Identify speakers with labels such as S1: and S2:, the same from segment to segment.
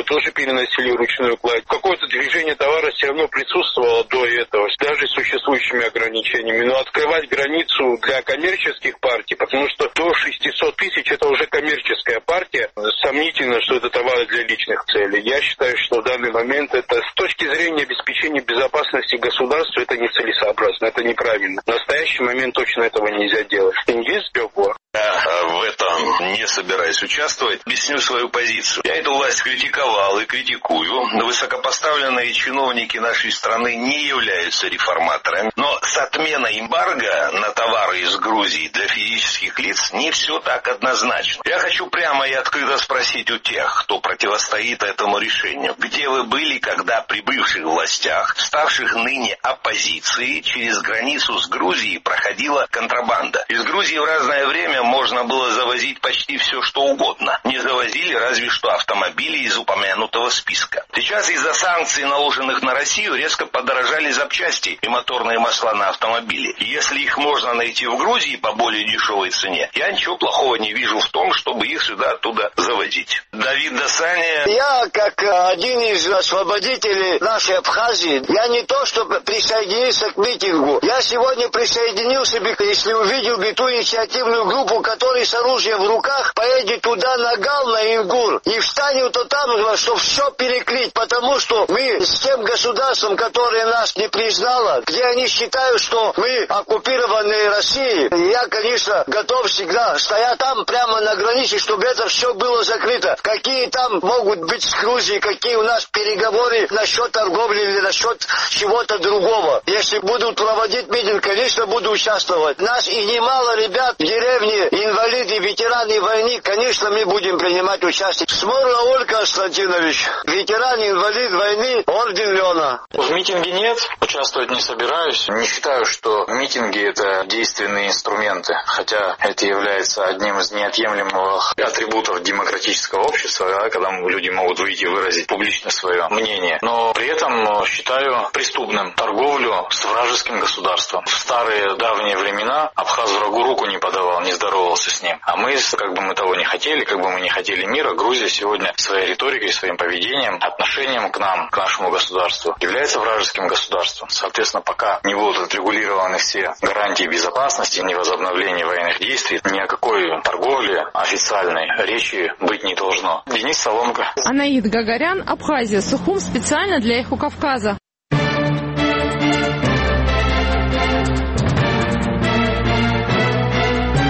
S1: тоже переносили ручную кладь. Какое-то движение товара все равно присутствовало до этого, даже с существующими ограничениями. Но открывать границу для коммерческих партий, потому что до 600 тысяч это уже коммерческая партия. Сомнительно, что это товары для личных целей. Я считаю, что в данный момент это с точки зрения обеспечения безопасности государства это нецелесообразно, это неправильно. В настоящий момент точно этого нельзя делать. Есть Бёква?
S2: Я в этом не собираюсь участвовать. Объясню свою позицию. Я эту власть критиковал и критикую. Высокопоставленные чиновники нашей страны не являются реформаторами. Но с отменой эмбарго на товары из Грузии для физических лиц не все так однозначно. Я хочу прямо и открыто спросить у тех, кто противостоит этому решению. Где вы были, когда при бывших властях, ставших ныне оппозицией, через границу с Грузией проходила контрабанда? Из Грузии в разное время можно было завозить почти все, что угодно. Не завозили разве что автомобили из упомянутого списка. Сейчас из-за санкций, наложенных на Россию, резко подорожали запчасти и моторные масла на автомобили. И если их можно найти в Грузии по более дешевой цене, я ничего плохого не вижу в том, чтобы их сюда оттуда завозить. Давид Досаня.
S3: Я, как один из освободителей нашей Абхазии, я не то, чтобы присоединился к митингу. Я сегодня присоединился бы, если увидел бы ту инициативную группу, который с оружием в руках поедет туда на Гал, на Ингур, и встанет то там, чтобы все перекрыть, потому что мы с тем государством, которое нас не признало, где они считают, что мы оккупированные Россией, я, конечно, готов всегда стоять там прямо на границе, чтобы это все было закрыто. Какие там могут быть с Грузией, какие у нас переговоры насчет торговли или насчет чего-то другого. Если будут проводить митинг, конечно, буду участвовать. Нас и немало ребят в деревне, инвалиды, ветераны войны, конечно, мы будем принимать участие. Сморла Ольга Константинович, ветеран, инвалид войны, орден Лена.
S4: В митинге нет, участвовать не собираюсь. Не считаю, что митинги — это действенные инструменты, хотя это является одним из неотъемлемых атрибутов демократического общества, да, когда люди могут выйти и выразить публично свое мнение. Но при этом считаю преступным торговлю с вражеским государством. В старые давние времена Абхаз врагу руку не подавал, не здоровался с ним. А мы, как бы мы того не хотели, как бы мы не хотели мира, Грузия сегодня своей риторикой, своим поведением, отношением к нам, к нашему государству, является вражеским государством. Соответственно, пока не будут отрегулированы все гарантии безопасности, ни возобновления военных действий, ни о какой торговле официальной речи быть не должно. Денис Соломко.
S5: Анаид Гагарян, Абхазия, Сухум, специально для Эхо Кавказа.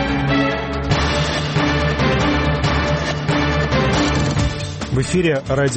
S6: В эфире радио